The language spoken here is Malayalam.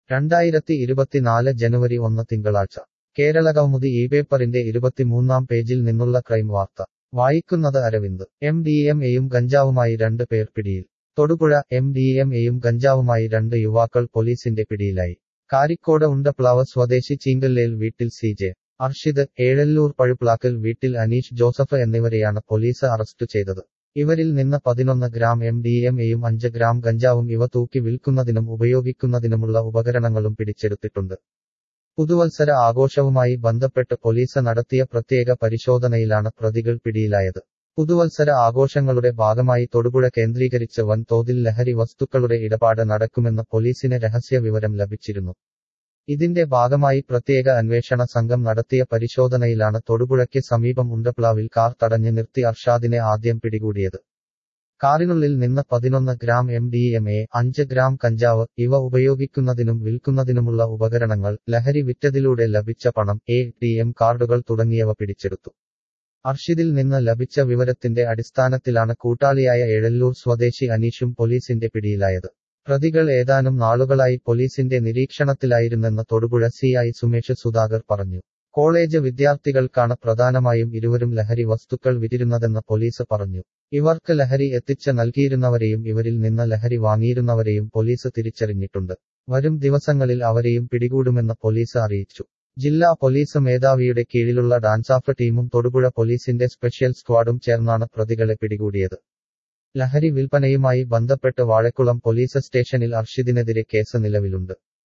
2024 ജനുവരി 1 തിങ്കളാഴ്ച കേരളകൗമുദി ഈ പേപ്പറിന്റെ 23-ാം പേജിൽ നിന്നുള്ള ക്രൈം വാർത്ത വായിക്കുന്നത് അരവിന്ദ് MDMA-യും ഗഞ്ചാവുമായി 2 പേർ പിടിയിൽ തൊടുപുഴ MDMA-യും ഗഞ്ചാവുമായി 2 യുവാക്കൾ പോലീസിന്റെ പിടിയിലായി കാരിക്കോട് ഉണ്ടപ്ലാവ് സ്വദേശി ചീങ്കല്ലേൽ വീട്ടിൽ CJ അർഷിദ് ഏഴല്ലൂർ പഴുപ്ലാക്കൽ വീട്ടിൽ അനീഷ് ജോസഫ് എന്നിവരെയാണ് പോലീസ് അറസ്റ്റ് ചെയ്തത് ഇവരിൽ നിന്ന് 11 ഗ്രാം MDMA-യും 5 ഗ്രാം ഗഞ്ചാവും ഇവ തൂക്കി വിൽക്കുന്നതിനും ഉപയോഗിക്കുന്നതിനുമുള്ള ഉപകരണങ്ങളും പിടിച്ചെടുത്തിട്ടുണ്ട് പുതുവത്സര ആഘോഷവുമായി ബന്ധപ്പെട്ട് പോലീസ് നടത്തിയ പ്രത്യേക പരിശോധനയിലാണ് പ്രതികൾ പിടിയിലായത് പുതുവത്സര ആഘോഷങ്ങളുടെ ഭാഗമായി തൊടുപുഴ കേന്ദ്രീകരിച്ച് വൻതോതിൽ ലഹരി വസ്തുക്കളുടെ ഇടപാട് നടക്കുമെന്ന് പോലീസിന് രഹസ്യ വിവരം ലഭിച്ചിരുന്നു ഇതിന്റെ ഭാഗമായി പ്രത്യേക അന്വേഷണ സംഘം നടത്തിയ പരിശോധനയിലാണ് തൊടുപുഴയ്ക്ക് സമീപം ഉണ്ടപ്ലാവിൽ കാർ തടഞ്ഞു നിർത്തി അർഷാദിനെ ആദ്യം പിടികൂടിയത് കാറിനുള്ളിൽ നിന്ന് 11 ഗ്രാം MDMA 5 ഗ്രാം കഞ്ചാവ് ഇവ ഉപയോഗിക്കുന്നതിനും വിൽക്കുന്നതിനുമുള്ള ഉപകരണങ്ങൾ ലഹരി വിറ്റതിലൂടെ ലഭിച്ച പണം ATM കാർഡുകൾ തുടങ്ങിയവ പിടിച്ചെടുത്തു അർഷിദിൽ നിന്ന് ലഭിച്ച വിവരത്തിന്റെ അടിസ്ഥാനത്തിലാണ് കൂട്ടാളിയായ ഏഴല്ലൂർ സ്വദേശി അനീഷും പോലീസിന്റെ പിടിയിലായത് പ്രതികൾ ഏതാനും നാളുകളായി പോലീസിന്റെ നിരീക്ഷണത്തിലായിരുന്നെന്ന് തൊടുപുഴ CI സുമേഷ് സുധാകർ പറഞ്ഞു കോളേജ് വിദ്യാർത്ഥികൾക്കാണ് പ്രധാനമായും ഇരുവരും ലഹരി വസ്തുക്കൾ വിറ്റിരുന്നതെന്ന് പോലീസ് പറഞ്ഞു ഇവർക്ക് ലഹരി എത്തിച്ച് നൽകിയിരുന്നവരെയും ഇവരിൽ നിന്ന് ലഹരി വാങ്ങിയിരുന്നവരെയും പോലീസ് തിരിച്ചറിഞ്ഞിട്ടുണ്ട് വരും ദിവസങ്ങളിൽ അവരെയും പിടികൂടുമെന്ന് പോലീസ് അറിയിച്ചു ജില്ലാ പോലീസ് മേധാവിയുടെ കീഴിലുള്ള ഡാൻസാഫ് ടീമും തൊടുപുഴ പോലീസിന്റെ സ്പെഷ്യൽ സ്ക്വാഡും ചേർന്നാണ് പ്രതികളെ പിടികൂടിയത് ലഹരി വിൽപ്പനയുമായി ബന്ധപ്പെട്ട് വാഴക്കുളം പോലീസ് സ്റ്റേഷനിൽ അർഷിദിനെതിരെ കേസ് നിലവിലുണ്ട്